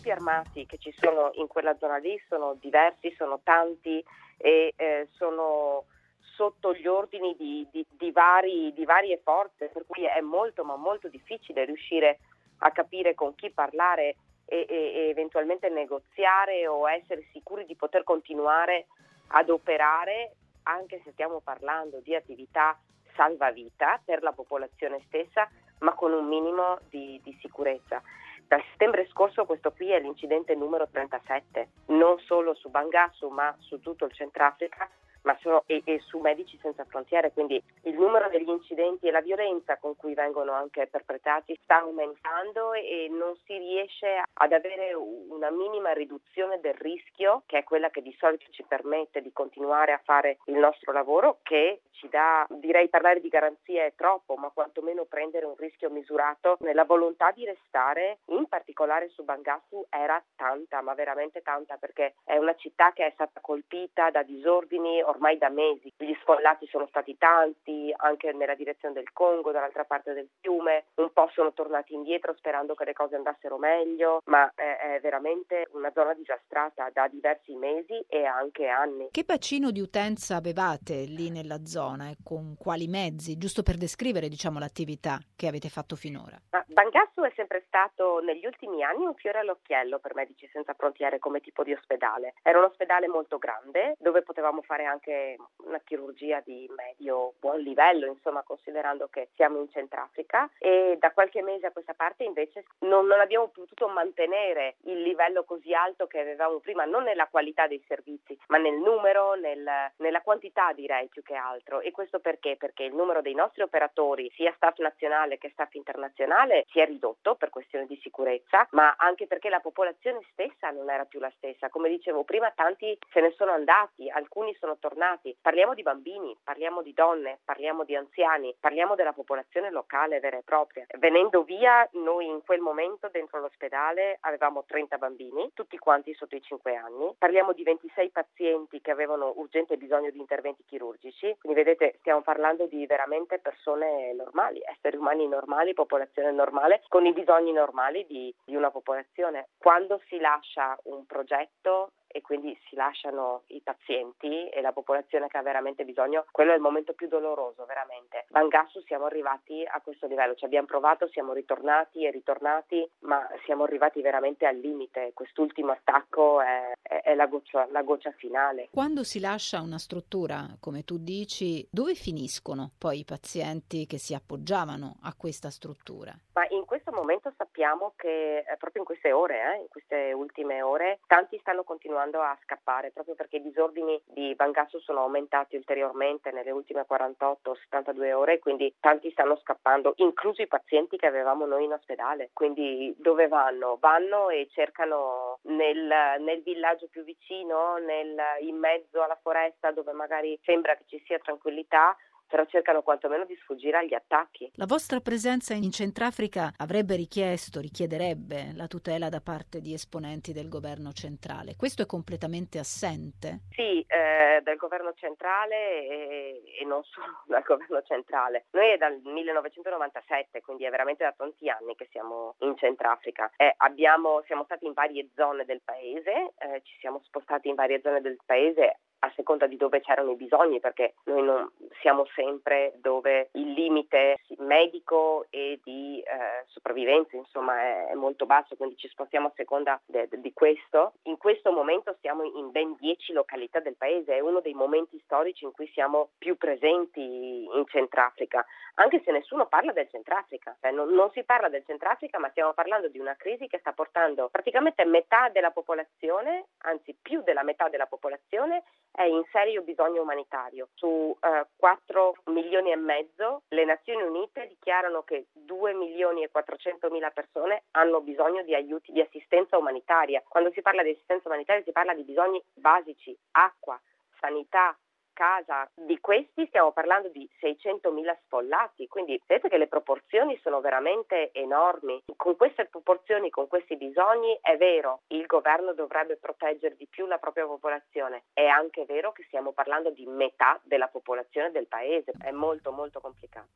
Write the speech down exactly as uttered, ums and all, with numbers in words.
gruppi armati che ci sono in quella zona lì sono diversi, sono tanti e eh, sono sotto gli ordini di, di, di, vari, di varie forze, per cui è molto ma molto difficile riuscire a capire con chi parlare e, e, e eventualmente negoziare o essere sicuri di poter continuare ad operare, anche se stiamo parlando di attività salvavita per la popolazione stessa, ma con un minimo di, di sicurezza. Dal settembre scorso questo qui è l'incidente numero trentasette, non solo su Bangassou ma su tutto il Centrafrica, ma sono, e, e su Medici Senza Frontiere, quindi il numero degli incidenti e la violenza con cui vengono anche perpetrati sta aumentando e non si riesce ad avere una minima riduzione del rischio, che è quella che di solito ci permette di continuare a fare il nostro lavoro, che ci dà, direi parlare di garanzia è troppo, ma quantomeno prendere un rischio misurato nella volontà di restare, in particolare su Bangassou era tanta, ma veramente tanta, perché è una città che è stata colpita da disordini ormai da mesi. Gli sfollati sono stati tanti, anche nella direzione del Congo, dall'altra parte del fiume, un po' sono tornati indietro sperando che le cose andassero meglio, ma è, è veramente una zona disastrata da diversi mesi e anche anni. Che bacino di utenza avevate lì nella zona e con quali mezzi, giusto per descrivere, diciamo, l'attività che avete fatto finora? Ma Bangassou è sempre stato negli ultimi anni un fiore all'occhiello per Medici Senza Frontiere come tipo di ospedale. Era un ospedale molto grande dove potevamo fare anche una chirurgia di medio buon livello, insomma, considerando che siamo in Centrafrica, e da qualche mese a questa parte invece non, non abbiamo potuto mantenere il livello così alto che avevamo prima, non nella qualità dei servizi, ma nel numero, nel, nella quantità, direi, più che altro. E questo perché? Perché il numero dei nostri operatori, sia staff nazionale che staff internazionale, si è ridotto per questioni di sicurezza, ma anche perché la popolazione stessa non era più la stessa. Come dicevo prima, tanti se ne sono andati, alcuni sono tornati. Parliamo di bambini, parliamo di donne, parliamo di anziani, parliamo della popolazione locale vera e propria. Venendo via, noi in quel momento dentro l'ospedale avevamo trenta bambini, tutti quanti sotto i cinque anni. Parliamo di ventisei pazienti che avevano urgente bisogno di interventi chirurgici. Quindi vedete, stiamo parlando di veramente persone normali, esseri umani normali, popolazione normale, con i bisogni normali di, di una popolazione. Quando si lascia un progetto e quindi si lasciano i pazienti e la popolazione che ha veramente bisogno, quello è il momento più doloroso, veramente. Bangassou siamo arrivati a questo livello, ci abbiamo provato, siamo ritornati e ritornati, ma siamo arrivati veramente al limite. Quest'ultimo attacco è, è, è la, goccia, la goccia finale. Quando si lascia una struttura, come tu dici, dove finiscono poi i pazienti che si appoggiavano a questa struttura? Ma in questo momento sappiamo che eh, proprio in queste ore, eh, in queste ultime ore, tanti stanno continuando a scappare, proprio perché i disordini di Bangassou sono aumentati ulteriormente nelle ultime quarantotto settantadue ore, quindi tanti stanno scappando, inclusi i pazienti che avevamo noi in ospedale. Quindi dove vanno? Vanno e cercano nel, nel villaggio più vicino, nel, in mezzo alla foresta dove magari sembra che ci sia tranquillità, però cercano quantomeno di sfuggire agli attacchi. La vostra presenza in Centrafrica avrebbe richiesto, richiederebbe la tutela da parte di esponenti del governo centrale. Questo è completamente assente? Sì, eh, dal governo centrale e, e non solo dal governo centrale. Noi è dal millenovecentonovantasette, quindi è veramente da tanti anni che siamo in Centrafrica. Eh, abbiamo, siamo stati in varie zone del paese, eh, ci siamo spostati in varie zone del paese a seconda di dove c'erano i bisogni, perché noi non siamo sempre dove il limite medico e di eh, sopravvivenza insomma è, è molto basso, quindi ci spostiamo a seconda de, de, di questo. In questo momento siamo in ben dieci località del paese, è uno dei momenti storici in cui siamo più presenti in Centrafrica, anche se nessuno parla del Centrafrica, cioè, non, non si parla del Centrafrica, ma stiamo parlando di una crisi che sta portando praticamente metà della popolazione, anzi più della metà della popolazione, è in serio bisogno umanitario. Su eh, quattro milioni e mezzo le Nazioni Unite dichiarano che due milioni e quattrocentomila persone hanno bisogno di aiuti, di assistenza umanitaria. Quando si parla di assistenza umanitaria si parla di bisogni basici, acqua, sanità, casa. Di questi stiamo parlando di seicentomila sfollati, quindi vedete che le proporzioni sono veramente enormi. Con queste proporzioni, con questi bisogni, è vero, il governo dovrebbe proteggere di più la propria popolazione, è anche vero che stiamo parlando di metà della popolazione del paese, è molto molto complicato.